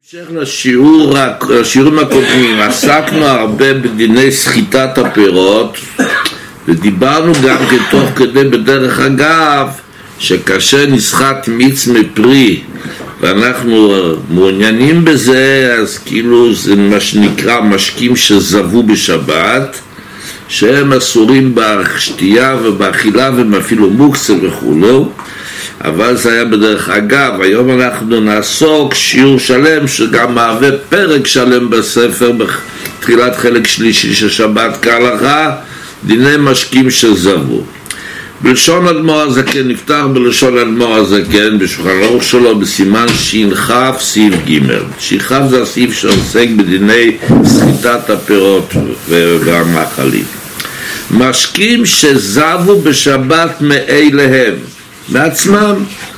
לשיעורים הקודמים עסקנו הרבה בדיני סחיטת הפירות, ודיברנו גם תוך כדי בדרך אגב שכאשר נסחט מיץ מפרי ואנחנו מעוניינים בזה, אז כאילו זה מה שנקרא משקים שזבו בשבת, שהם אסורים בשתייה ובאכילה והם אפילו מוקצה וכו', אבל זה היה בדרך אגב. היום אנחנו נעסוק שיעור שלם שגם מהווה פרק שלם בספר בתחילת חלק שלישי של שבת כהלכה, דיני משקים שזבו. בלשון אדמו"ר הזקן, נפתח בלשון אדמו"ר הזקן בשולחן ערוך שלו בסימן ש"כ סעיף ג'. ש"כ זה הסעיף שעוסק בדיני סחיטת הפירות והמאכלים. משקים שזבו בשבת מאליהם מעצמם,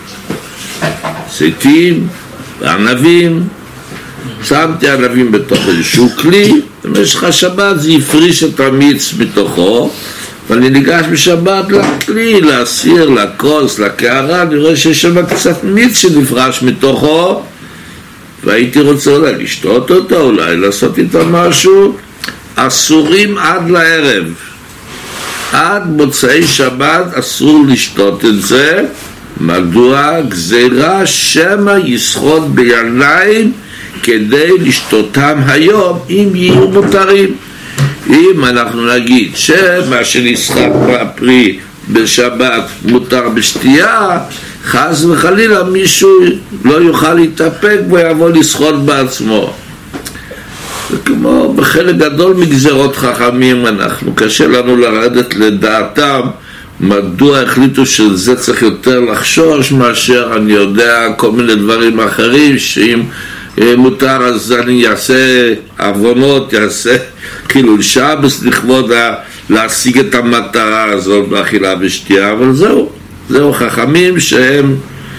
זיתים וענבים. שמתי ענבים בתוך איזשהו כלי, במשך השבת זה יפריש את המיץ מתוכו, ואני ניגש בשבת לכלי, להסיר, לכוס, לקערה, אני רואה שיש שם קצת מיץ שנפרש מתוכו, והייתי רוצה אולי לשתות אותו, אולי לעשות איתו משהו. אסורים עד לערב, עד מוצאי שבת אסור לשתות את זה. מדוע? גזירה שמא יסחוט בידיים כדי לשתותם היום אם יהיו מותרים. אם אנחנו נגיד שמה שנסחט בפרי בשבת מותר בשתייה, חס וחלילה מישהו לא יוכל להתאפק ויבוא לסחוט בעצמו. וכמו בחלק גדול מגזרות חכמים, אנחנו קשה לנו לרדת לדעתם מדוע החליטו שזה צריך יותר לחשוש מאשר אני יודע כל מיני דברים אחרים, שאם מותר אז אני אעשה עוונות, יעשה חילול שבס לכבוד להשיג את המטרה הזאת באכילה ושתייה. אבל זהו חכמים שהם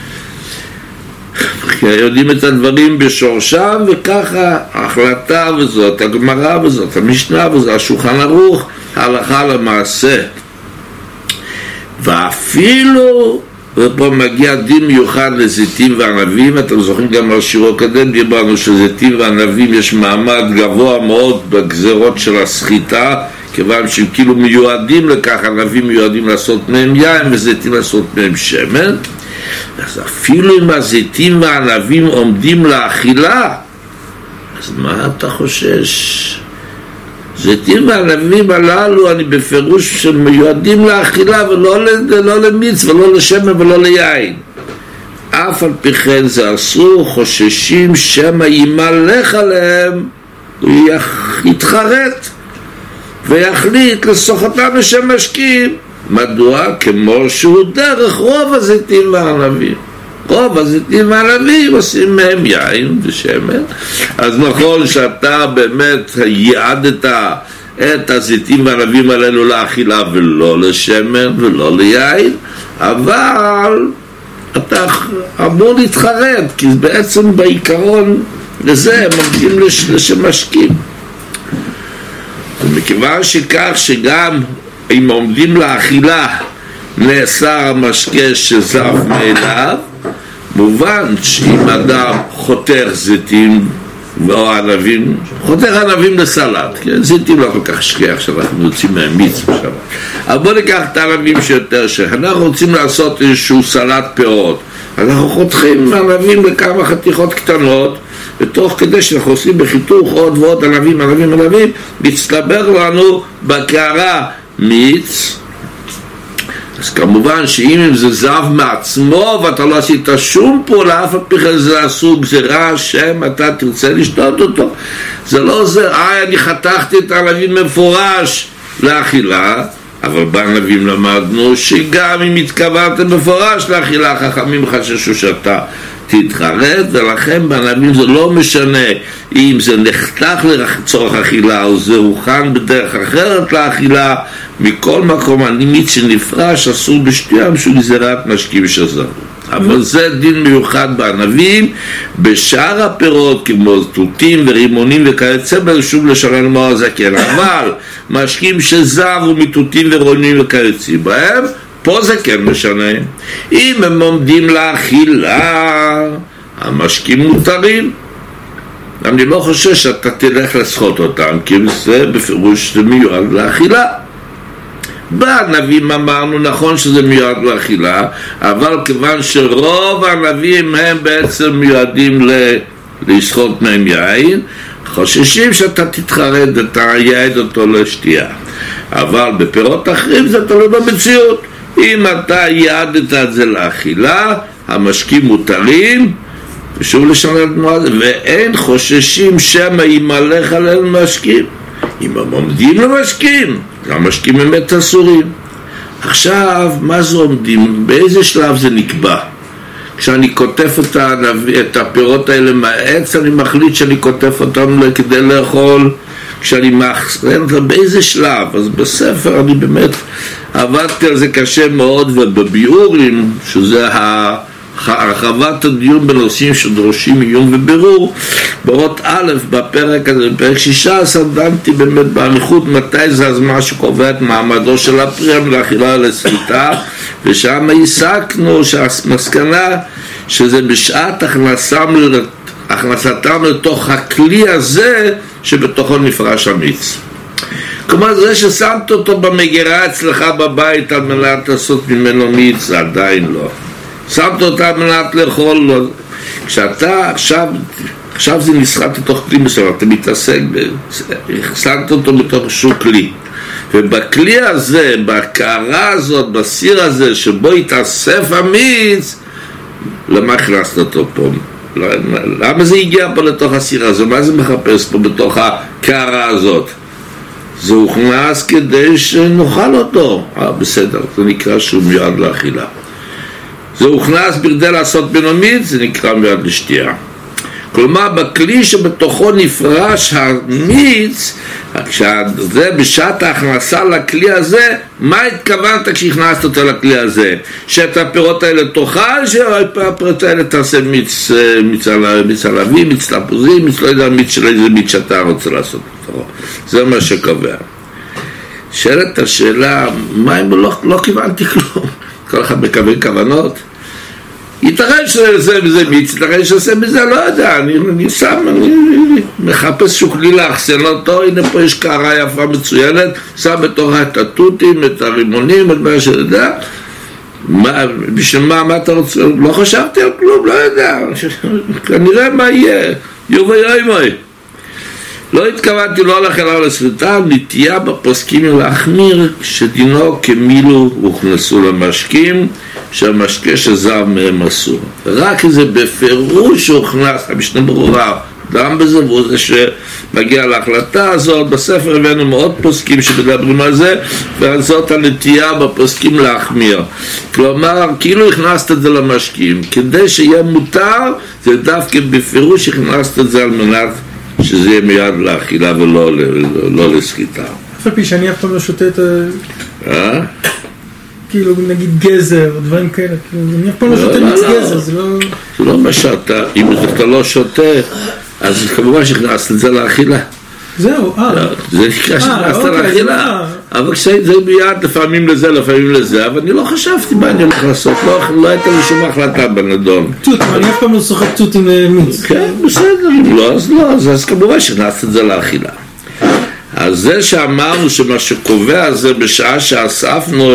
יודעים את הדברים בשורשם, וככה ההחלטה, וזאת הגמרא וזאת המשנה וזאת השולחן ערוך הלכה למעשה. ואפילו, ופה מגיע דין מיוחד לזיתים וענבים. אתם זוכרים גם על שיעור הקודם דיברנו שזיתים וענבים יש מעמד גבוה מאוד בגזרות של הסחיטה, כיוון שהם כאילו מיועדים לכך. ענבים מיועדים לעשות מהם יין וזיתים לעשות מהם שמן. אז אפילו אם הזיתים והענבים עומדים לאכילה, אז מה אתה חושש? זיתים והענבים הללו אני בפירוש שמיועדים לאכילה ולא למיץ ולא לשמן ולא ליין. אף על פי כן זה אסור, חוששים שמא ימלך עליהם, הוא יתחרט ויחליט לסוחתם בשם משקים. מדוע? כמו שהוא דרך רוב הזיתים והענבים. רוב הזיתים והענבים עושים מהם יין ושמן. אז נכון שאתה באמת יעדת את הזיתים והענבים עלינו לאכילה ולא לשמן ולא ליין, אבל אתה אמור להתחרט, כי בעצם בעיקרון לזה הם עומדים לשמשקים. ומכיוון שכך שגם אם עומדים לאכילה נאסר המשקה שזב מאליו, מובן שאם אדם חותך זיתים או ענבים, חותך ענבים לסלט, כן? זיתים לא כל כך שכיח שאנחנו יוצאים מהם מיץ בשבת, אבל בוא ניקח את הענבים שיותר שכיח. אנחנו רוצים לעשות איזשהו סלט פירות, אנחנו חותכים ענבים לכמה חתיכות קטנות, ותוך כדי שאנחנו עושים בחיתוך עוד ועוד ענבים, מצטבר לנו בקערה מיץ. אז כמובן שאם זה זב מעצמו ואתה לא עשית שום פעולה, אף על פי כן זה אסור, גזירה אתה תרצה לשתות אותו. זה לא זה, אני חתכתי את הענבים מפורש לאכילה, אבל בענבים למדנו שגם אם התכוונתם מפורש לאכילה, חכמים חששו שאתה תתחרט, ולכן בענבים זה לא משנה אם זה נחתך לצורך אכילה או זה הוכן בדרך אחרת לאכילה. מכל מקום המיץ שנפרש אסור בשתייה משום גזירת משקים שזבו. אבל זה דין מיוחד בענבים. בשאר הפירות כמו תותים ורימונים וכיוצא בזה, שוב לשון אדמו"ר הזקן, אבל משקים שזבו מתותים ורימונים וכיוצא בהם, פה זה כן משנה. אם הם עומדים לאכילה, המשקים מותרים. אני לא חושב שאתה תלך לסחוט אותם, כי זה בפירוש זה מיועד לאכילה. בנביאים אמרנו נכון שזה מיועד לאכילה, אבל כיוון שרוב הנביאים הם בעצם מיועדים לסחוט מהם יין, חוששים שאתה תתחרד, אתה יעד אותו לשתייה. אבל בפירות אחרים זה תלוי במציאות. אם אתה יעדת את זה לאכילה, המשקים מותרים, ושוב לשנות את מועד, ואין חוששים שמה ימלך עליהם משקים. אם הם עומדים למשקים, המשקים באמת אסורים. עכשיו, מה זה עומדים? באיזה שלב זה נקבע? כשאני כותף את הפירות האלה מהעץ, אני מחליט שאני כותף אותם כדי לאכול. כשאני מאחסן אותם, באיזה שלב? אז בספר אני באמת עבדתי על זה קשה מאוד, ובביאורים, שזה הרחבת הדיון בנושאים שדורשים עיון ובירור, באות א' בפרק הזה, בפרק 16, דנתי באמת באריכות מתי זה הזמן שקובע את מעמדו של הפרי לאכילה לסחיטה, ושם הסקנו שהמסקנה שזה בשעת הכנסתם לתוך הכלי הזה שבתוכו נפרש המיץ. כלומר, זה ששמת אותו במגירה אצלך בבית על מנת לעשות ממנו מיץ, עדיין לא. שמת אותה על מנת לאכול, לא. כשאתה עכשיו זה נסחט לתוך כלי מסוים, אתה מתעסק, שמת אותו בתוך שום כלי. ובכלי הזה, בקערה הזאת, בסיר הזה, שבו יתאסף המיץ, למה הכנסת אותו פה? למה זה הגיע פה לתוך הסיר הזה? מה זה מחפש פה בתוך הקערה הזאת? זה הוכנס כדי שנאכל אותו. בסדר, זה נקרא שהוא מיועד לאכילה. זה הוכנס בכדי לעשות בנו מיץ, זה נקרא מיועד לשתייה. כלומר, בכלי שבתוכו נפרש המיץ, זה בשעת ההכנסה לכלי הזה, מה התכוונת כשהכנסת אותו לכלי הזה? שאת הפירות האלה תאכל, שהפירות האלה תעשה מיץ עלבי, מיץ תפוזי, מיץ לא יודע, מיץ של איזה מיץ שאתה רוצה לעשות אותו. זה מה שקובע. שאלת השאלה, מה אם לא כיוונתי כלום? כל אחד מקבל כוונות. יתראה שזה מיץ, יתראה שזה בזה, לא יודע, אני מחפש שוקלי לאחסן אותו, הנה פה יש קערה יפה מצוינת, שם בתוכה את התותים, את הרימונים, את מה שיודע, בשביל מה אתה רוצה, לא חשבתי על כלום, לא יודע, כנראה מה יהיה, יובי יוימוי. לא התכוונתי לא לאכילה לסחיטה, נטייה בפוסקים להחמיר שדינו כמילו הוכנסו למשקים, שהמשקה שזב מהם אסור. רק זה בפירוש הוכנס, המשנה ברורה, גם בזה, והוא זה שמגיע להחלטה הזאת. בספר הבאנו מאוד פוסקים שמדברים על זה, ועל זאת הנטייה בפוסקים להחמיר. כלומר, כאילו הכנסת את זה למשקים, כדי שיהיה מותר, זה דווקא בפירוש הכנסת את זה על מנת שזה יהיה מיד לאכילה ולא לסחיטה. אף על פי שאני אף פעם לא שותה את כאילו נגיד גזר, דברים כאלה, אני אף פעם לא שותה מיץ גזר, זה לא... זה לא מה שאתה, אם אתה לא שותה, אז כמובן שהכנסת את זה לאכילה. זהו, זה נקרא שהכנסת לאכילה, אבל זה מיד לפעמים לזה, לפעמים לזה, אבל אני לא חשבתי מה אני הולך לעשות, לא הייתה לי שום החלטה בנדון. תות, אני אף פעם לא שוחק תות עם מיץ. כן, בסדר, אם לא, אז לא, אז כמובן שהכנסת את זה לאכילה. אז זה שאמרנו שמה שקובע זה בשעה שאספנו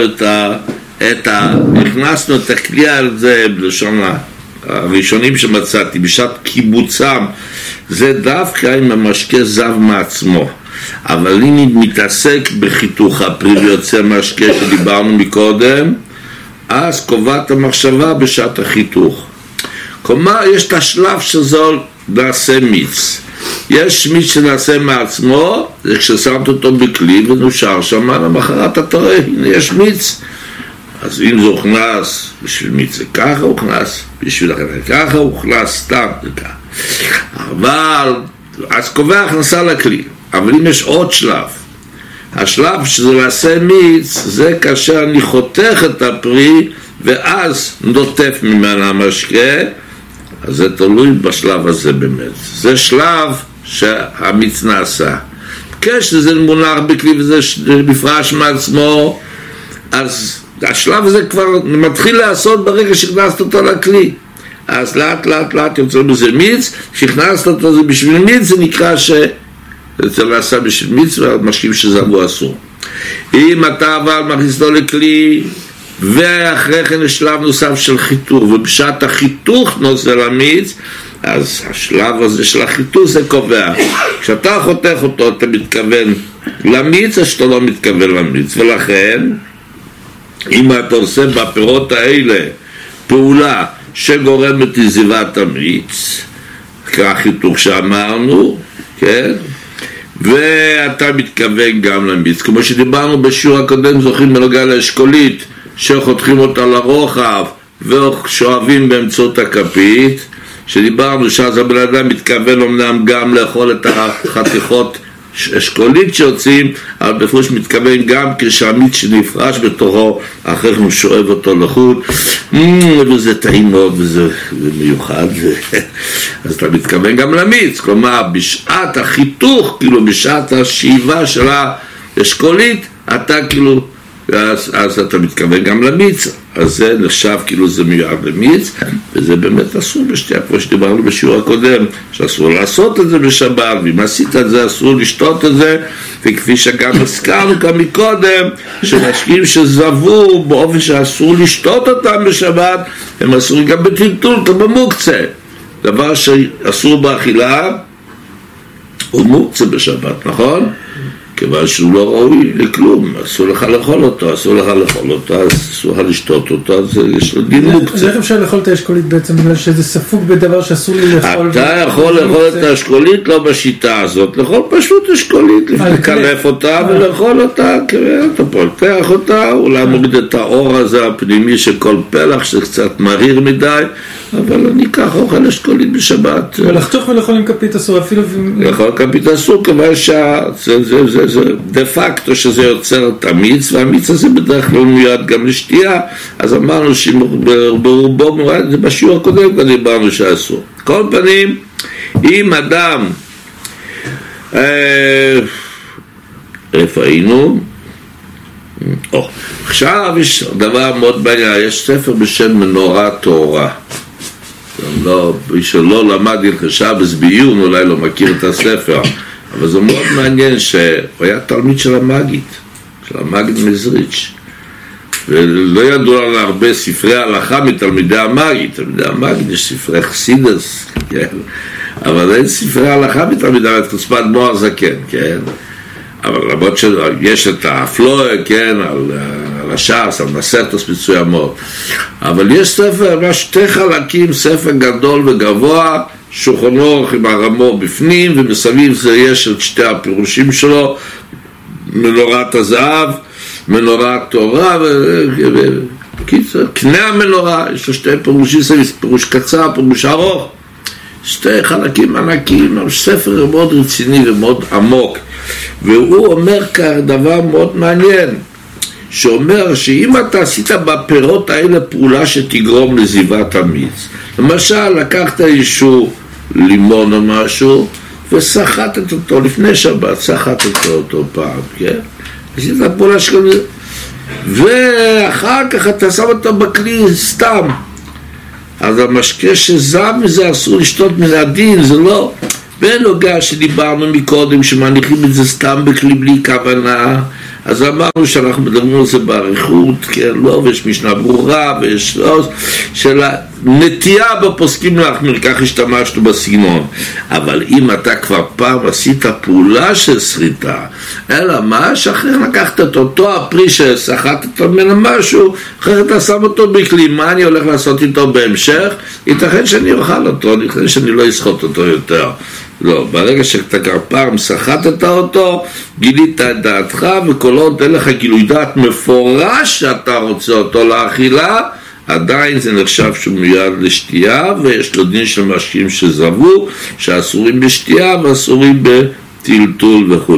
הכנסנו את הכלי הזה בלשון הראשונים שמצאתי, בשעת קיבוצם, זה דווקא עם המשקה זב מעצמו. אבל אם מתעסק בחיתוך הפרי ויוצא משקה שדיברנו מקודם, אז קובעת המחשבה בשעת החיתוך. כלומר, יש את השלב שזו נעשה מיץ. יש מיץ שנעשה מעצמו, זה כששמת אותו בכלי ונושר שם, למחרת אתה רואה, הנה יש מיץ. אז אם זה הוכנס בשביל מיץ זה ככה הוכנס, בשביל אחר ככה הוכנס, סתם זה ככה. אבל, אז קובע הכנסה לכלי. אבל אם יש עוד שלב, השלב שזה נעשה מיץ, זה כאשר אני חותך את הפרי ואז נוטף ממנה המשקה, אז זה תלוי בשלב הזה באמת. זה שלב שהמיץ נעשה. כשזה מונח בכלי וזה מפרש מעצמו, אז השלב הזה כבר מתחיל לעשות ברגע שהכנסת אותו לכלי. אז לאט לאט לאט יוצא בזה מיץ, כשהכנסת אותו זה בשביל מיץ, זה נקרא זה נעשה בשביל מיץ, והמשקים שזבו אסור. אם אתה אבל מכניס לו לכלי, ואחרי כן יש שלב נוסף של חיתוך, ובשעת החיתוך נוזל המיץ, אז השלב הזה של החיתוך זה קובע. כשאתה חותך אותו, אתה מתכוון למיץ, אז שאתה לא מתכוון למיץ, ולכן, אם אתה עושה בפירות האלה פעולה שגורמת לזיבת המיץ, כחיתוך שאמרנו, כן? ואתה מתכוון גם למיץ, כמו שדיברנו בשיעור הקודם, זוכרים בנוגע לאשכולית, שחותכים אותה לרוחב ושואבים באמצעות הכפית, שדיברנו שאז הבן אדם מתכוון אמנם גם לאכול את החתיכות אשכולית שיוצאים, אבל בפרוש מתכוון גם כשהמיץ שנפרש בתוכו, אחרי הוא שואב אותו לחוט, וזה טעים מאוד וזה מיוחד. אז אתה מתכוון גם למיץ, כלומר בשעת החיתוך, כאילו בשעת השאיבה של האשכולית, אתה כאילו, אז אתה מתכוון גם למיץ, אז זה נחשב כאילו זה מיועד למיץ, וזה באמת אסור בשתייה, כמו שדיברנו בשיעור הקודם, שאסור לעשות את זה בשבת, ואם עשית את זה אסור לשתות את זה, וכפי שגם הזכרנו כאן מקודם, שמשקים שזבו באופן שאסור לשתות אותם בשבת, הם אסורים גם בטלטול, גם במוקצה. דבר שאסור באכילה, הוא מוקצה בשבת, נכון? כיוון שהוא לא ראוי לכלום, אסור לך לאכול אותו, אז אסור לך לשתות אותו, אז יש לו דין מוקצה. אז איך אפשר לאכול את האשכולית בעצם, בגלל שזה ספוג בדבר שאסור לי לאכול? אתה יכול לאכול את האשכולית לא בשיטה הזאת, לאכול פשוט אשכולית, לקלף אותה ולאכול אותה, אתה פותח אותה, אולי מוריד את האור הזה הפנימי של כל פלח, שזה קצת מהיר מדי, אבל אני אקח אוכל אשכולית בשבת. ולחתוך ולאכול עם כפית אסור, אפילו... לאכול כפית אסור, כיוון זה דה פקטו שזה יוצר את המיץ, והמיץ הזה בדרך כלל מיועד גם לשתייה, אז אמרנו שברובו מיועד, זה בשיעור הקודם כבר דיברנו שאסור. כל פנים, אם אדם, איפה היינו? עכשיו יש דבר מאוד בעיה, יש ספר בשם מנורה טהורה. מי שלא למד הלכות שבס בעיון אולי לא מכיר את הספר, אבל זה מאוד מעניין שהוא היה תלמיד של המגיד מזריץ', ולא ידעו לנו הרבה ספרי הלכה מתלמידי המגיד. תלמידי המגיד יש ספרי חסידס, כן? אבל אין ספרי הלכה מתלמידי המגיד, חוצפת מוהר זקן, כן? אבל למרות שיש את האפלואה, כן, על הש"ס, על מסכתות מסוימות, אבל יש ספר, שתי חלקים, ספר גדול וגבוה, שולחן אורך עם הרמו בפנים, ומסביב זה יש את שתי הפירושים שלו, מנורת הזהב, מנורת תורה, וקיצר, קנה המנורה, יש לו שתי פירושים, פירוש קצר, פירוש ארוך, שתי חלקים ענקים, ספר מאוד רציני ומאוד עמוק, והוא אומר כך דבר מאוד מעניין, שאומר שאם אתה עשית בפירות האלה פעולה שתגרום לזיבת המיץ, למשל לקחת איזשהו לימון או משהו וסחטת אותו לפני שבת, סחטת אותו פעם, כן? עשית פעולה שכם, ואחר כך אתה שם אותו בכלי סתם, אז המשקה שזב מזה אסור לשתות מן הדין, זה לא בנוגע שדיברנו מקודם שמניחים את זה סתם בכלי בלי כוונה, אז אמרנו שאנחנו מדברים על זה בעריכות, כן, לא, ויש משנה ברורה, ויש לא, של הנטייה בפוסקים להחמיר, כך השתמשנו בסגנון. אבל אם אתה כבר פעם עשית פעולה של שריטה, אלא מה, שאחרי לקחת את אותו הפרי ששחטת ממנו משהו, אחרי אתה שם אותו בכלי, מה אני הולך לעשות איתו בהמשך? ייתכן שאני אוכל אותו, ייתכן שאני לא אסחוט אותו יותר. לא, ברגע שאתה כבר פעם שחטת אותו, גילית את דעתך, וכל עוד אין לך גילוי דעת מפורש שאתה רוצה אותו לאכילה, עדיין זה נחשב שהוא מיועד לשתייה, ויש לו דין של משקים שזבו, שאסורים בשתייה ואסורים בטלטול וכו'.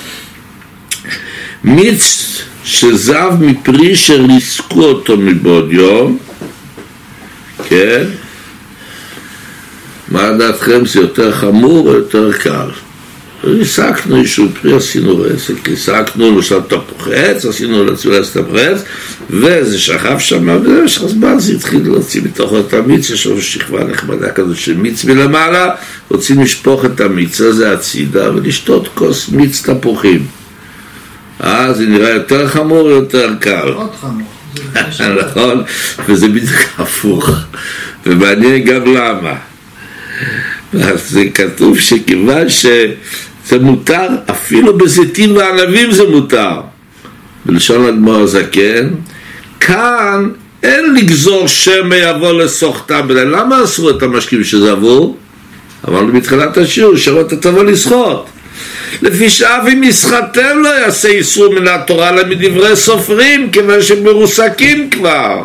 מיץ שזב מפרי שריסקו אותו מבעוד יום, כן? מה דעתכם, זה יותר חמור או יותר קל? ריסקנו איזשהו פרי, עשינו רסק, ריסקנו למשל תפוחי עץ, עשינו לצורס תפוחי עץ, וזה שכב שם, ובמשך הזמן זה התחיל להוציא מתוך את המיץ, יש לנו שכבה נחמדה כזאת של מיץ מלמעלה, רוצים לשפוך את המיץ הזה הצידה ולשתות כוס מיץ תפוחים. זה נראה יותר חמור, יותר קל. עוד חמור. נכון, וזה בדיוק הפוך, ומעניין גם למה. אז זה כתוב שכיוון שזה מותר, אפילו בזיתים וענבים זה מותר. בלשון אדמו"ר הזקן, כאן אין לגזור שמא יבוא לסוחתם. למה אסרו את המשקים שזבו? אמרנו בתחילת השיעור, שמא אתה תבוא לסחוט. לפי שאף אם יסחטם לא יעשה איסור מן התורה אלא מדברי סופרים, כיוון שהם מרוסקים כבר.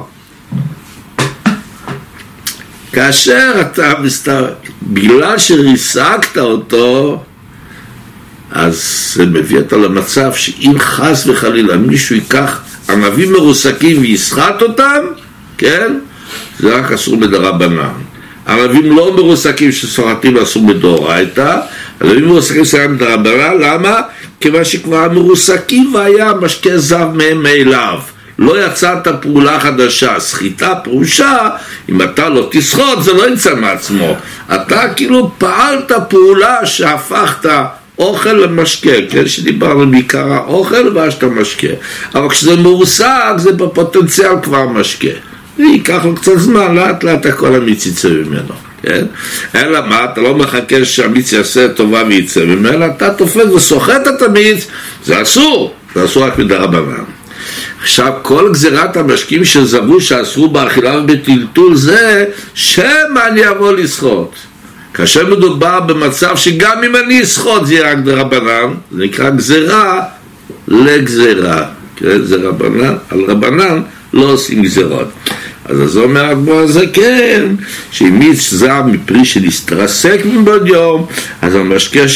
כאשר אתה בגלל שריסקת אותו, אז זה מביא אותה למצב שאם חס וחלילה מישהו ייקח ענבים מרוסקים ויסחט אותם, כן? זה רק אסור מדרבנן. ענבים לא מרוסקים שסוחטים אסור מדאורייתא, ענבים מרוסקים שסוחטים מדרבנן, למה? כיוון שכבר מרוסקים והיה משקה זב מהם מאליו. לא יצאת פעולה חדשה, סחיטה פירושה, אם אתה לא תסחוט זה לא יצא מעצמו, אתה כאילו פעלת פעולה שהפכת אוכל למשקה, כן? שדיברנו בעיקר האוכל ואז אתה משקה, אבל כשזה מרוסק זה בפוטנציאל כבר משקה, ייקח לו קצת זמן, לאט לאט הכל המיץ יצא ממנו, כן? אלא מה, אתה לא מחכה שהמיץ יעשה טובה ויצא ממנו, אתה תופס וסוחט את המיץ, זה אסור רק מדרבנן. עכשיו כל גזירת המשקים שזבו שאסרו באכילה ובטלטול זה שמא אני אבוא לסחוט. כאשר מדובר במצב שגם אם אני אסחוט זה יהיה רק דרבנן, זה נקרא גזירה לגזירה, כן? זה רבנן, על רבנן לא עושים גזירות. אז זה אומר אדמו"ר הזקן שאם מיץ זב מפרי שנתרסק מבעוד יום, אז המשקה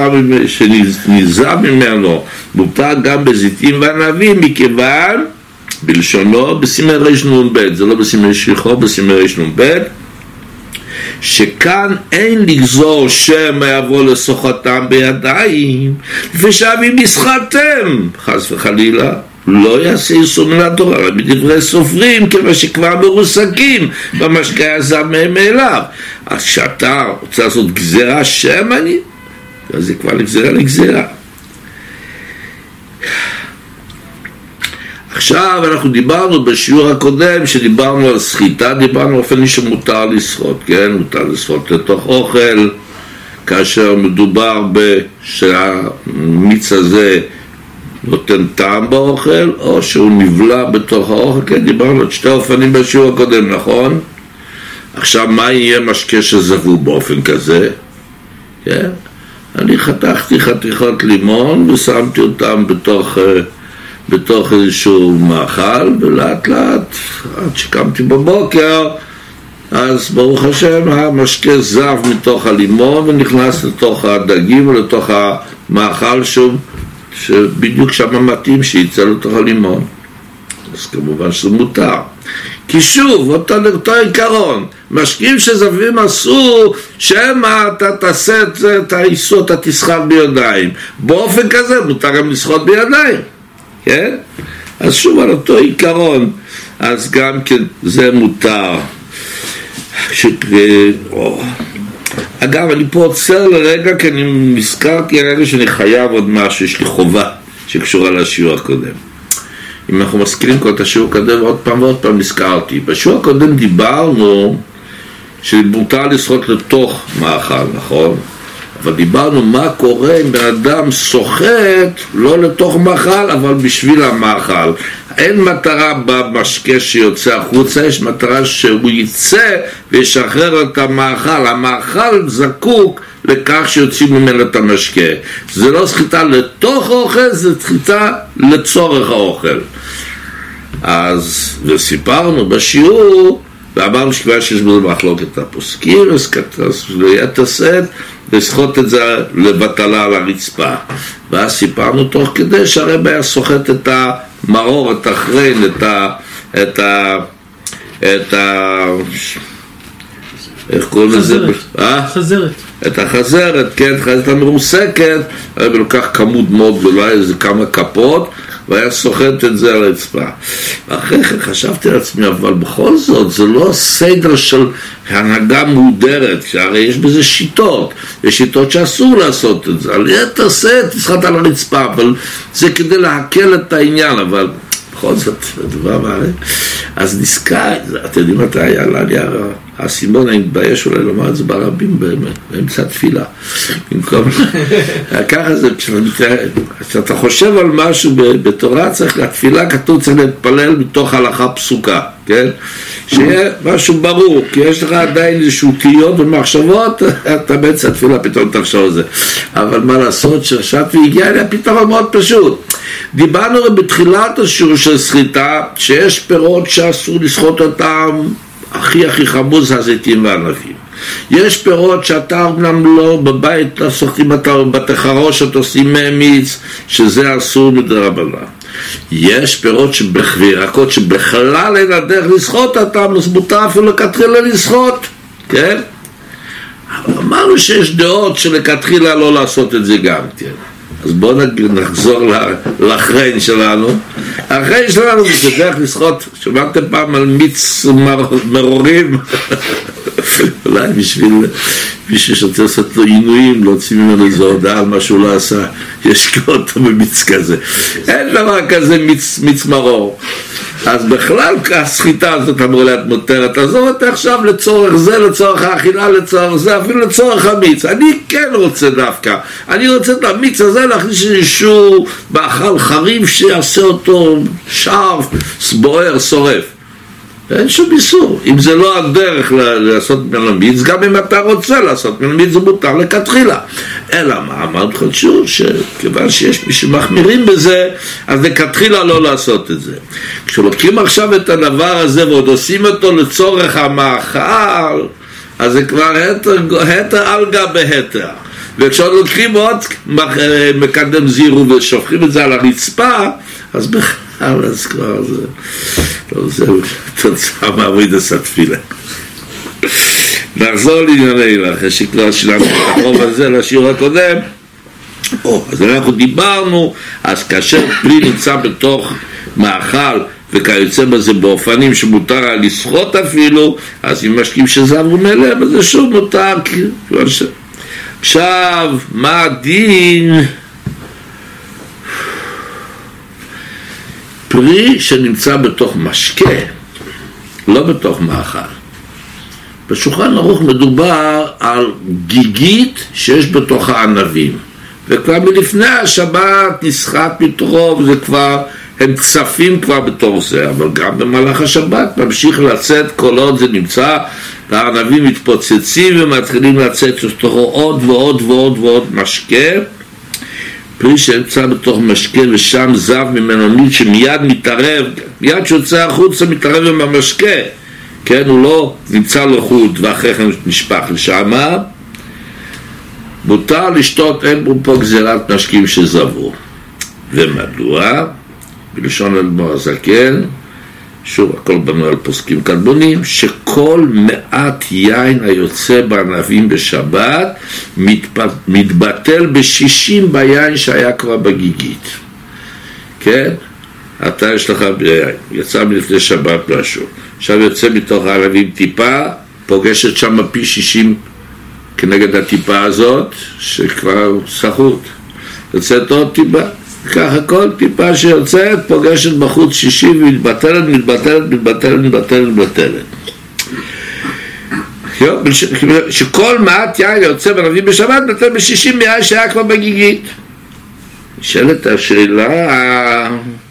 שנזב ממנו מותר גם בזיתים וענבים, מכיוון בלשונו בסימן רנ"ב, זה לא בסימן שליחו, בסימן רנ"ב, שכאן אין לגזור שמא יבוא לסוחתם בידיים לפי שאבים יסחטם חס וחלילה, לא יעשה איסור מן התורה אלא מדברי סופרים, כיוון שכבר מרוסקים במשקה הזב מהם מאליו. אז כשאתה רוצה לעשות גזירה שמא אז זה כבר לגזירה. עכשיו אנחנו דיברנו בשיעור הקודם שדיברנו על סחיטה, דיברנו אופן שמותר לסחוט, כן? מותר לסחוט לתוך אוכל כאשר מדובר שהמיץ הזה נותן טעם באוכל או שהוא נבלע בתוך האוכל, כן? דיברנו על שתי אופנים בשיעור הקודם, נכון? עכשיו מה יהיה משקה שזבו באופן כזה? כן? אני חתכתי חתיכות לימון ושמתי אותם בתוך איזשהו מאכל, ולאט לאט עד שקמתי בבוקר אז ברוך השם המשקה זב מתוך הלימון ונכנס לתוך הדגים ולתוך המאכל שבדיוק שם מתאים שיצא לתוך הלימון. אז כמובן שזה מותר, כי שוב אותו עיקרון, משקים שזבים אסור שמא אתה תעשה את האיסור, אתה תסחט בידיים, באופן כזה מותר גם לסחוט בידיים, כן? אז שוב על אותו עיקרון, אז גם כן זה מותר. אגב, אני פה עוצר לרגע כי אני נזכרתי הרגע שאני חייב עוד משהו, יש לי חובה שקשורה לשיעור הקודם. אם אנחנו מזכירים כל את השיעור הקודם ועוד פעם נזכרתי, בשיעור הקודם דיברנו שמותר לסחוט לתוך מאכל, נכון? אבל דיברנו מה קורה אם בן אדם סוחט לא לתוך מאכל אבל בשביל המאכל. אין מטרה במשקה שיוצא החוצה, יש מטרה שהוא יצא וישחרר את המאכל. המאכל זקוק לכך שיוצאים ממנו את המשקה. זה לא סחיטה לתוך האוכל, זה סחיטה לצורך האוכל. אז וסיפרנו בשיעור ואמרנו שכבר שיש בזה מחלוקת הפוסקים, אז לא יהיה תסד לסחוט את זה לבטלה על הרצפה. ואז סיפרנו תוך כדי שהרב היה סוחט את המרור, את החרין, איך קוראים לזה? חזרת. את החזרת, כן, חזרת המרוסקת, היה לוקח כמות מאוד גדולה, איזה כמה כפות, והיה סוחט את זה על הרצפה. ואחרי כן חשבתי לעצמי, אבל בכל זאת, זה לא סדר של הנהגה מודרת, שהרי יש בזה שיטות, יש שיטות שאסור לעשות את זה, על יתר שאת, תסחט על הרצפה, אבל זה כדי להקל את העניין, אבל בכל זאת, הדבר מעלה. אז נזכר, אתם יודעים מתי היה לי הסימון, אני מתבייש אולי לומר את זה ברבים באמצע תפילה. במקום, ככה זה, כשאתה חושב על משהו בתורה, צריך, התפילה כתוב צריך להתפלל מתוך הלכה פסוקה, כן? שיהיה משהו ברור, כי יש לך עדיין איזשהו תהיות ומחשבות, אתה באמצע התפילה פתאום תחשוב על זה. אבל מה לעשות, שחשבתי והגיע לי הפתרון מאוד פשוט. דיברנו בתחילת השיעור של סחיטה, שיש פירות שאסור לסחוט אותם, הכי חמור זה הזיתים והענבים. יש פירות שאתה אומנם לא בבית, לא סוחטים אותם בתחרוש, אתה עושים מיץ, שזה אסור מדרבנן. יש פירות וירקות שבכלל אין הדרך לסחוט אותם, אז מותר אפילו לכתחילה לסחוט, כן? אבל אמרנו שיש דעות שלכתחילה לא לעשות את זה גם, כן? אז בואו נחזור לחריין שלנו. החריין שלנו זה דרך לסחוט, שמעתם פעם על מיץ מרורים? אולי בשביל מישהו שרוצה לעשות לו עינויים, להוציא ממנו איזו הודעה על מה שהוא לא עשה, ישקע אותו במיץ כזה. אין דבר כזה מיץ מרור. אז בכלל הסחיטה הזאת אמרו לה, את מותרת, עזוב אותה עכשיו לצורך זה, לצורך האכילה, לצורך זה, אפילו לצורך המיץ. אני כן רוצה דווקא, אני רוצה את המיץ הזה להכניס איזשהו באכל חריף שיעשה אותו שרף, בוער, שורף. אין שום איסור. אם זה לא הדרך לעשות ממנו מיץ, גם אם אתה רוצה לעשות ממנו מיץ זה מותר לכתחילה. אלא מה? אמרת חדשו שכיוון שיש מי שמחמירים בזה, אז לכתחילה לא לעשות את זה. כשלוקחים עכשיו את הדבר הזה ועוד עושים אותו לצורך המאכל, אז זה כבר היתר על גבי היתר. וכשעוד לוקחים עוד מקדם זירו ושופכים את זה על הרצפה, אז אז כבר זה תוצאה מעבודת התפילה. נחזור לענייננו, אחרי שכבר שילמנו את החוב הזה לשיעור הקודם. אז אנחנו דיברנו, אז כאשר פרי נמצא בתוך מאכל וכיוצא בזה באופנים שמותר לסחוט אפילו, אז אם משקיעים שזבו מלם, אז זה שוב מותר. עכשיו, מה הדין? פרי שנמצא בתוך משקה, לא בתוך מאכל. בשולחן ערוך מדובר על גיגית שיש בתוך הענבים. וכבר מלפני השבת נסחט מתוכו, וזה כבר, הם צפים כבר בתור זה, אבל גם במהלך השבת ממשיך לצאת כל עוד זה נמצא, והענבים מתפוצצים ומתחילים לצאת לתוכו עוד ועוד ועוד ועוד משקה. פרי שנמצא בתוך משקה ושם זב ממנו מיץ שמיד מתערב, מיד שיוצא החוצה מתערב עם המשקה, כן, הוא לא נמצא לחוט ואחרי כן נשפך לשם, מותר לשתות, אין פה גזירת משקים שזבו. ומדוע? בלשון אדמו"ר הזקן, שוב הכל בנו על פוסקים קדמונים, שכל מעט יין היוצא בענבים בשבת מתבטל ב60 ביין שהיה כבר בגיגית. כן? אתה יש לך יצא מלפני שבת משהו, עכשיו יוצא מתוך הענבים טיפה, פוגשת שם פי 60 כנגד הטיפה הזאת שכבר סחוט, יוצאת עוד טיפה, ככה כל טיפה שיוצאת פוגשת בחוץ 60 ומתבטלת, מתבטלת. שכל מעט יין יוצא בענבים בשבת מתבטל ב60 מיין שהיה כבר בגיגית. נשאלת השאלה,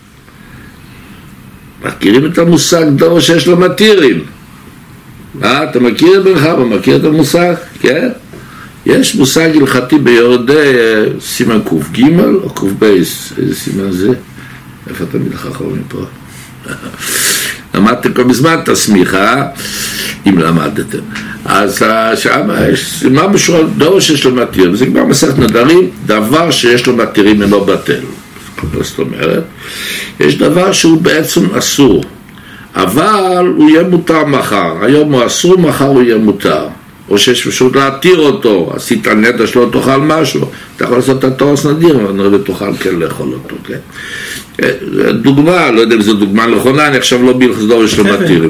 מכירים את המושג דור שיש לו מתירים? אתה מכיר ברחבה, מכיר את המושג? כן? יש מושג הלכתי ביורדי סימן קוף ג' או קוף בייס, איזה סימן זה? איפה תמיד החכמים פה? למדתם כל מזמן תסמיכה, אם למדתם. אז שם יש סימן בשורה דור שיש לו מתירים, זה כבר מסכת נדרים, דבר שיש לו מתירים אינו בטל. זאת אומרת, יש דבר שהוא בעצם אסור, אבל הוא יהיה מותר מחר. היום הוא אסור, מחר הוא יהיה מותר. או שיש פשוט להתיר אותו, עשית נטע שלא תאכל משהו, אתה יכול לעשות את התורס נדיר, אבל תוכל כן לאכול אותו, כן? דוגמה, לא יודע אם זו דוגמה נכונה, אני עכשיו לא בלחס דורש של מתירים.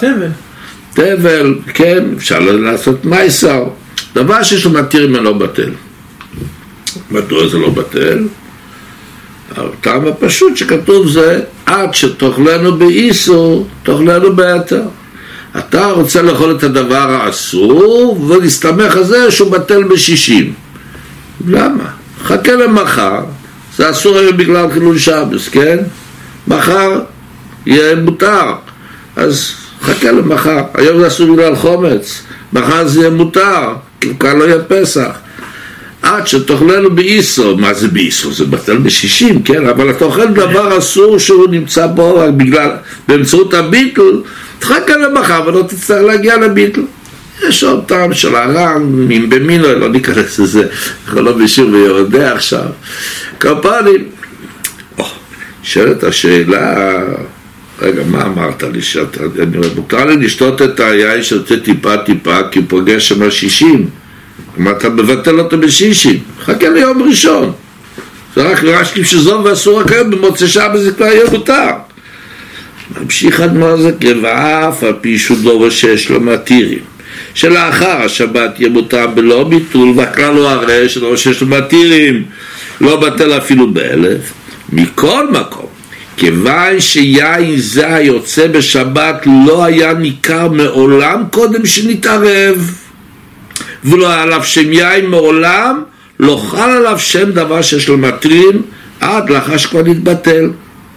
תבל, כן, אפשר לעשות מייסר, דבר שיש לו מתירים אינו בטל. מדוע זה לא בטל? הטעם הפשוט שכתוב זה, עד שתאכלנו באיסור, תאכלנו בהיתר. אתה רוצה לאכול את הדבר האסור ולהסתמך על זה שהוא בטל ב-60. למה? חכה למחר, זה אסור היום בגלל חילול שבת, כן? מחר יהיה מותר, אז חכה למחר, היום זה אסור בגלל חומץ, מחר זה יהיה מותר, כי כאן לא יהיה פסח. עד שתאכלנו באיסור, מה זה באיסור? זה בטל ב-60, כן? אבל אתה אוכל דבר אסור שהוא נמצא בו באמצעות הביטל, תחכה למחר ולא תצטרך להגיע לביטל. יש עוד טעם של הר"ן, אם במינו, לא ניכנס לזה, אנחנו לא בשיר ויורדה עכשיו. כפנים, שואלת השאלה, רגע, מה אמרת לי? מותר לי לשתות את היין שיוצא טיפה, כי הוא פוגש שם 60. כלומר, אתה מבטל אותו ב-60, חכה ליום ראשון. זה רק רשכים שזום ואסור רק היום, במוצא שבת זה כבר יהיה מותר. ממשיך אדמו"ר הזקן, ואף על פי שהוא דובר שיש לו מתירים, שלאחר השבת יהיה מותר בלא ביטול, והכלל לא הרי שדובר שיש לו מתירים, לא בטל אפילו באלף. מכל מקום, כיוון שיין זה היוצא בשבת לא היה ניכר מעולם קודם שנתערב, ולא היה עליו שם יין מעולם, לא חל עליו שם דבר שיש לו מתירים עד לאחר שכבר נתבטל.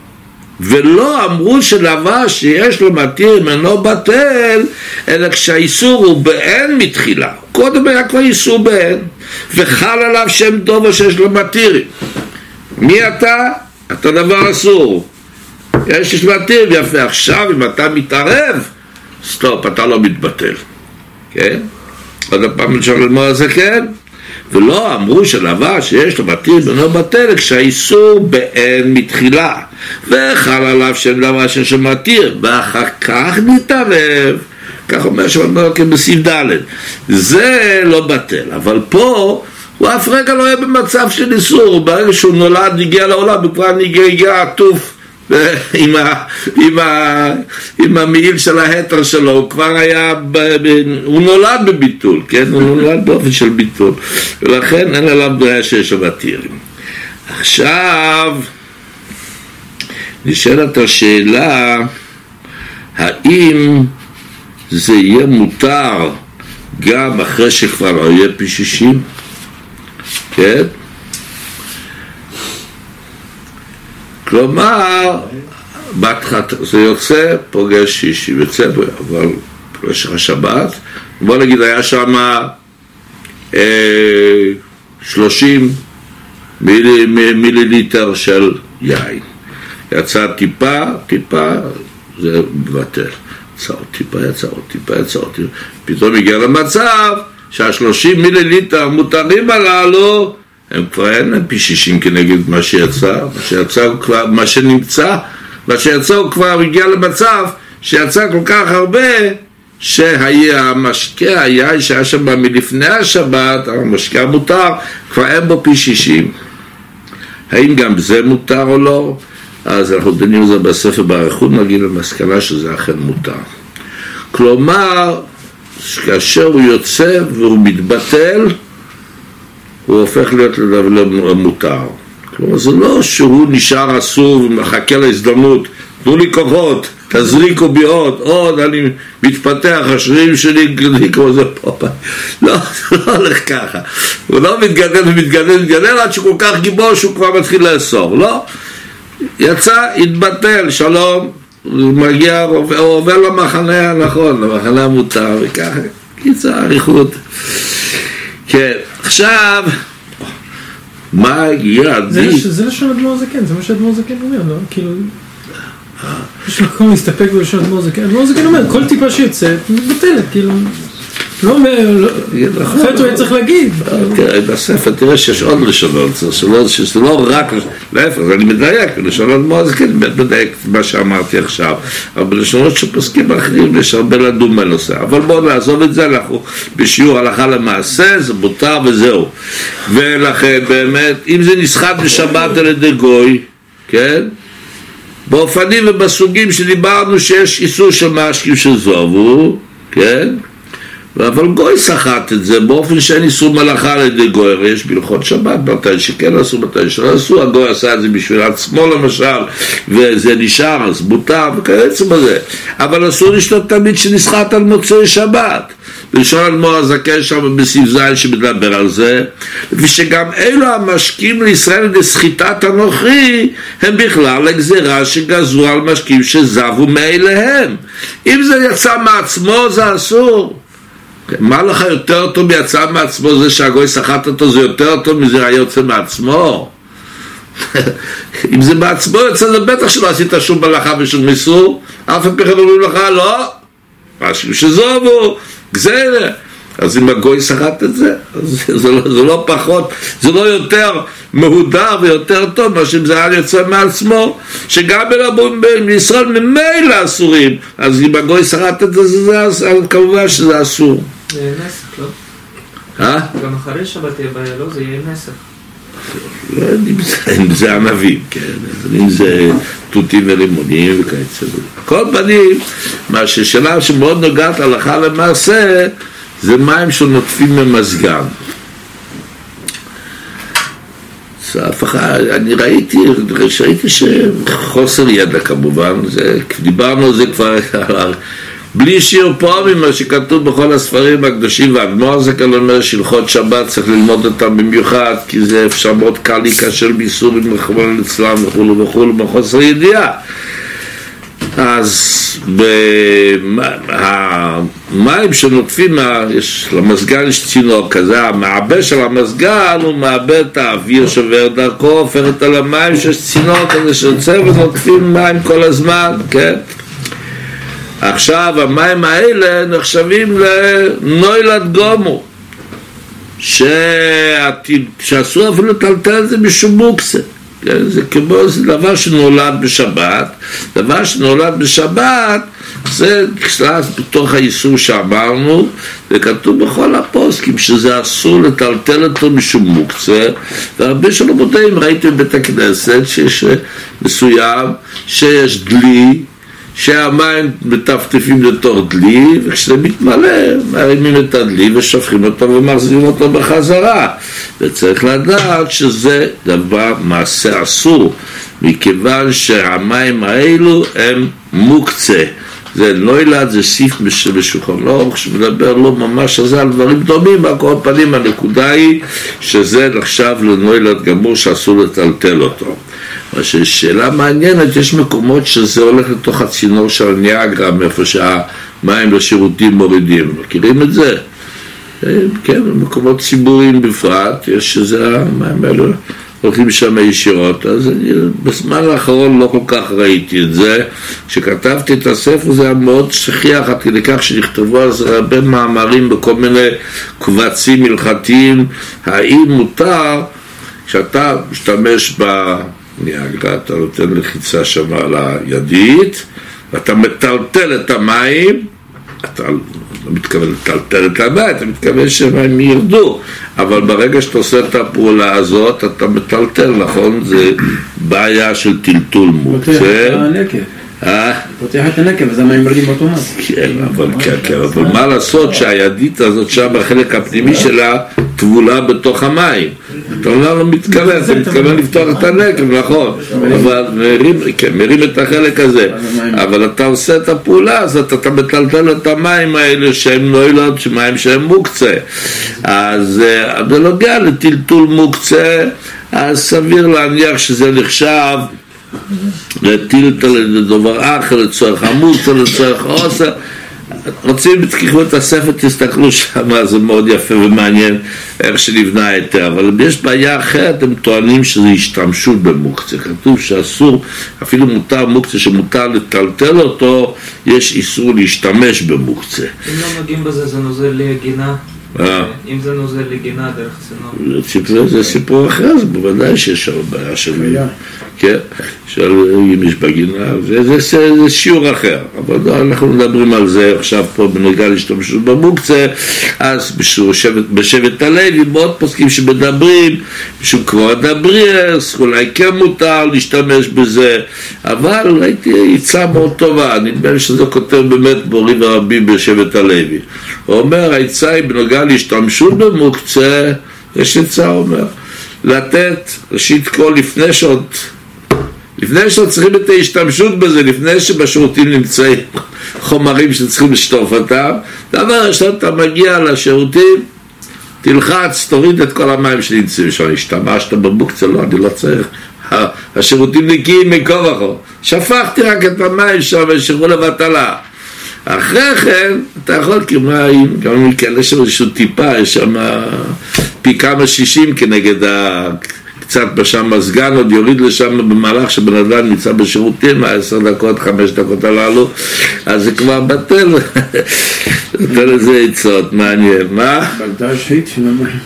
ולא אמרו שדבר שיש לו מתירים אינו בטל, אלא כשהאיסור הוא באין מתחילה. קודם היה כבר איסור באין, וחל עליו שם דבר שיש לו מתירים. מי אתה? אתה דבר אסור. יש מתירים יפה. עכשיו אם אתה מתערב, סטופ, אתה לא מתבטל. כן? עוד הפעם נשאר ללמוד על זה, כן? ולא אמרו שלדבר שיש לו מתיר אינו בטל כשהאיסור באין מתחילה, וחל עליו שם דבר שיש לו מתיר, ואחר כך נתערב, כך אומר שמדבר בסעיף ד', זה לא בטל. אבל פה הוא אף רגע לא היה במצב של איסור, ברגע שהוא נולד, הגיע לעולם, הוא כבר הגיע עטוף עם המעיל של ההתר שלו, הוא כבר היה, הוא נולד בביטול, כן? הוא נולד באופן של ביטול, ולכן אין עליו בעיה שיש מתירים. עכשיו נשאלת השאלה, האם זה יהיה מותר גם אחרי שכבר לא יהיה פי 60? כן? כלומר, זה יוצא, פוגש 60, יוצא, אבל פוגש השבת, בוא נגיד, היה שם 30 מיליליטר של יין. יצא טיפה, זה מבטל. יצא עוד טיפה. פתאום הגיע למצב שה30 מיליליטר מותרים הללו, הם כבר אין להם פי 60 כנגד מה שיצא, מה שיצא הוא כבר הגיע למצב שיצא כל כך הרבה שהיה המשקה, היין שהיה שם מלפני השבת, המשקה מותר, כבר אין בו פי 60. האם גם זה מותר או לא? אז אנחנו דנים זה בספר באריכות, נגיד למסקנה שזה אכן מותר. כלומר, כאשר הוא יוצא והוא מתבטל, הוא הופך להיות למותר. כלומר, זה לא שהוא נשאר אסור ומחכה להזדמנות, תנו לי כוחות, תזריקו בי עוד, אני מתפתח, השרירים שלי כמו זה פה. לא, זה לא הולך ככה. הוא לא מתגדל עד שהוא כל כך גיבור שהוא כבר מתחיל לאסור. לא. יצא, התבטל, שלום, הוא מגיע, הוא עובר למחנה הנכון, למחנה המותר, וככה, קיצה, אריכות. כן, עכשיו, מה הגיע? זה לשון אדמו"ר זקן, זה מה שאדמו"ר זקן אומר, לא? כאילו, יש מקום להסתפק בלשון אדמו"ר זקן. אדמו"ר זקן אומר, כל טיפה שיוצאת, מתבטלת, כאילו. לא אומר, אחרת הוא היה צריך להגיד. תראה, בספר תראה שיש עוד לשונות, שזה לא רק, להפך, אני מדייק, לשונות מאוד, זה כן מדייק מה שאמרתי עכשיו, אבל בלשונות שפוסקים אחרים יש הרבה לדון בנושא, אבל בואו נעזוב את זה, אנחנו בשיעור הלכה למעשה, זה מותר וזהו. ולכן באמת, אם זה נסחט בשבת על ידי גוי, כן? באופנים ובסוגים שדיברנו שיש איסור של משקים שזובו, כן? אבל גוי סחט את זה באופן שאין איסור מלאכה על ידי גוי, הרי יש בהלכות שבת, מתי שכן עשו, מתי שלא עשו, הגוי עשה את זה בשביל עצמו למשל, וזה נשאר, אז מותר וכיוצא בזה, אבל אסור לשתות תמיד שנסחט על מוצאי שבת. בלשון אדמו"ר הזקן שם בסעיף ז' שמדבר על זה, ושגם אלו המשקים לישראל לסחיטת הנוכרי הם בכלל לגזירה שגזרו על משקים שזבו מאליהם. אם זה יצא מעצמו זה אסור. מה לך יותר טוב מיצא מעצמו? זה שהגוי סחט אותו זה יותר טוב מזה היה יוצא מעצמו. אם זה מעצמו יוצא זה בטח שלא עשית שום מלאכה ושום איסור, אף אחד פחד אומרים לך לא, משהו שזובו גזירה. אז אם הגוי סחט את זה, זה לא פחות, זה לא יותר מהודר ויותר טוב מה שאם זה היה יוצא מעצמו, שגם בישראל ממילא אסורים, אז אם הגוי סחט את זה, אז כמובן שזה אסור. זה יהיה נסך, לא? גם אחרי שבת יהיה בעיה, לא? זה יהיה נסך. לא, אם זה ענבים, כן, אם זה תותים ולימונים וכיוצא בזה. כל פנים, מה ששאלה שמאוד נוגעת הלכה למעשה, זה מים שנוטפים ממזגן. אני ראיתי שחוסר ידע כמובן, דיברנו על זה כבר בלי שיר פה ממה שכתוב בכל הספרים הקדושים, והאדמו"ר הזקן אומר שהלכות שבת צריך ללמוד אותם במיוחד, כי זה אפשר מאוד קל להיכשל באיסורים רחמנא ליצלן וכו' וכו' בחוסר ידיעה. אז המים שנוטפים, למזגן יש צינור כזה, המעבה של המזגן הוא מעבה את האוויר שעובר דרכו, הופכת על המים שיש צינור כזה שיוצא ונוטפים מים כל הזמן, כן? עכשיו המים האלה נחשבים לנוילד גומו, שאסור אפילו לטלטל את זה משום מוקצה. זה כמו דבר שנולד בשבת, דבר שנולד בשבת זה נכנס בתוך האיסור שאמרנו, וכתוב בכל הפוסקים שזה אסור לטלטל אותו משום מוקצה, והרבה שלא מודעים, ראיתם בבית הכנסת שיש מסוים שיש דלי, שהמים מטפטפים לתוך דלי, וכשזה מתמלא, מרימים את הדלי ושופכים אותו ומחזירים אותו בחזרה. וצריך לדעת שזה דבר מעשה אסור, מכיוון שהמים האלו הם מוקצה. זה נוילד, זה סיף בשולחן אורך, שמדבר לא ממש על דברים דומים, על כל פנים הנקודה היא שזה נחשב לנוילד גמור שאסור לטלטל אותו. מה ששאלה מעניינת, יש מקומות שזה הולך לתוך הצינור של הניאגרה, מאיפה שהמים לשירותים מורידים, מכירים את זה? כן, במקומות ציבוריים בפרט, יש שזה המים האלו הולכים שם ישירות, אז אני בזמן האחרון לא כל כך ראיתי את זה. כשכתבתי את הספר זה היה מאוד שכיח, עד כדי כך שנכתבו על זה הרבה מאמרים בכל מיני קבצים הלכתיים, האם מותר כשאתה משתמש בניאגרה, אתה נותן לחיצה שם על הידית, ואתה מטלטל את המים, אתה לא מתכוון לטלטל את המים, אתה מתכוון שהמים ירדו, אבל ברגע שאתה עושה את הפעולה הזאת, אתה מטלטל, נכון? זה בעיה של טלטול מוקצה. פותח את הנקב, אז המים יורדים אוטומטית. כן, אבל מה לעשות שהידית הזאת שם, החלק הפנימי שלה, טבולה בתוך המים. אתה לא מתכוון, אתה מתכוון לפתוח את הנקב, נכון, אבל מרים את החלק הזה, אבל אתה עושה את הפעולה הזאת, אתה מטלטל את המים האלה שהם נוילד, מים שהם מוקצה. אז בנוגע לטלטול מוקצה, אז סביר להניח שזה נחשב לטלטל לדבר אחר, לצורך המוקצה, לצורך עושה. רוצים תקחו את הספר, תסתכלו שם, זה מאוד יפה ומעניין איך שנבנה היתר, אבל יש בעיה אחרת, הם טוענים שזה השתמשות במוקצה, כתוב שאסור, אפילו מותר מוקצה שמותר לטלטל אותו, יש איסור להשתמש במוקצה. אם לא נוגעים בזה, זה נוזל לגינה. אם זה נוזל לגינה דרך צינור. זה סיפור אחר, זה בוודאי שיש שם בעיה של... כן, אם יש בגינה, זה שיעור אחר, אבל לא, אנחנו מדברים על זה עכשיו פה בנוגע להשתמשות במוקצה, אז בשבט הלוי מאוד פוסקים שמדברים, משום כבר הדבריאס, אולי כן מותר להשתמש בזה, אבל הייתי עצה מאוד טובה, נדמה לי שזה כותב באמת בורי ורבי בשבט הלוי. הוא אומר, העצה היא בנוגע להשתמשות במוקצה, יש עצה, אומר, לתת ראשית כל לפני שעוד צריכים את ההשתמשות בזה, לפני שבשירותים נמצאים חומרים שצריכים לשטוף אותם, דבר ראשון אתה מגיע לשירותים, תלחץ, תוריד את כל המים שנמצאים שם, השתמשת במוקצה, לא, אני לא צריך, השירותים נקיים מכל וכל, שפכתי רק את המים שם ושחררו לבטלה. אחרי כן, אתה יכול כמים, גם אם כאלה שם איזשהו טיפה, יש שם פי כמה 60 כנגד קצת בשם מזגן, עוד יוריד לשם במהלך שבן אדם נמצא בשירותים, 10 דקות, 5 דקות הללו, אז זה כבר בטל. נותן לזה עצות, מעניין, מה? בלתשרית של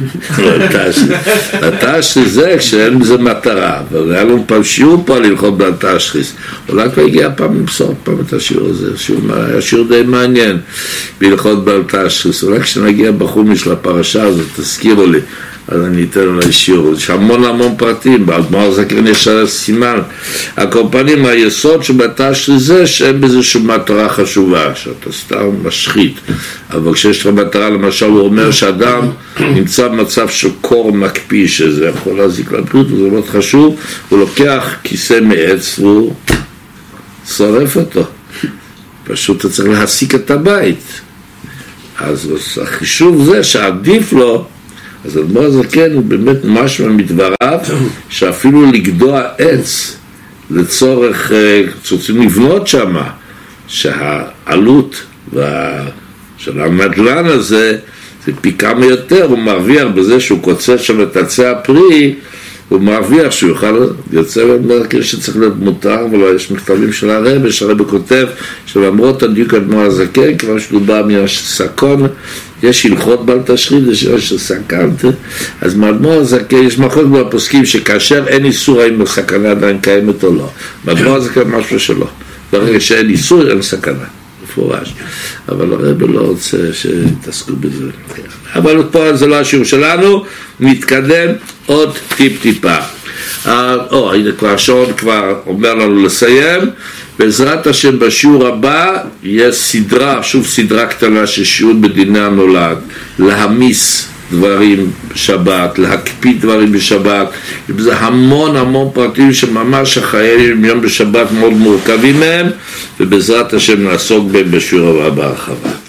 בלתשרית זה כשאין בזה מטרה, אבל היה לנו פעם שיעור פה ללכות בלתשרית, אולי כבר הגיע פעם למסור פעם את השיעור הזה, היה שיעור די מעניין ללכות בלתשרית, אולי כשנגיע בחומש לפרשה הזאת, תזכירו לי, אז אני אתן לו שיעור, יש המון פרטים, באדמו"ר הזקן יש סימן, הקורבנים, היסוד שבתשרית זה שאין בזה שום מטרה חשובה, שאתה סתם משחית, אבל כשיש לך מטרה, למשל הוא אומר שאדם נמצא במצב של קור מקפיא, שזה יכול להזיק לבריאות, וזה מאוד חשוב, הוא לוקח כיסא מעץ והוא שורף אותו, פשוט אתה צריך להסיק את הבית, אז החישוב זה שעדיף לו, אז האדמו"ר הזקן הוא באמת משהו מדבריו שאפילו לגדוע עץ לצורך רוצים לבנות שם, שהעלות של המדלן הזה זה פי כמה יותר, הוא מרוויח בזה שהוא קוצר שם את עצי הפרי, הוא מרוויח שהוא יוכל יוצא במרכז שצריך להיות מותר, אבל יש מכתבים של הרב, שהרב כותב שלמרות הדיוק האדמו"ר הזקן, כבר שדובר מהסקון, יש הלכות בלתשרית, יש סכנת, אז מהאדמו"ר הזקן, יש מחלוקת בפוסקים שכאשר אין איסור האם הסכנה עדיין קיימת או לא, מהאדמו"ר הזקן משהו שלא, ברגע שאין איסור אין סכנה, מפורש, אבל הרב לא רוצה שתעסקו בזה, אבל פה זה לא השיעור שלנו, נתקדם עוד טיפה. הנה כבר השעון כבר אומר לנו לסיים, בעזרת השם בשיעור הבא יש סדרה, שוב סדרה קטנה של שיעור בדיני הנולד, להמיס דברים בשבת, להקפיד דברים בשבת, זה המון פרטים שממש החיי יום בשבת מאוד מורכבים מהם, ובעזרת השם נעסוק בהם בשיעור הבא בהרחבה.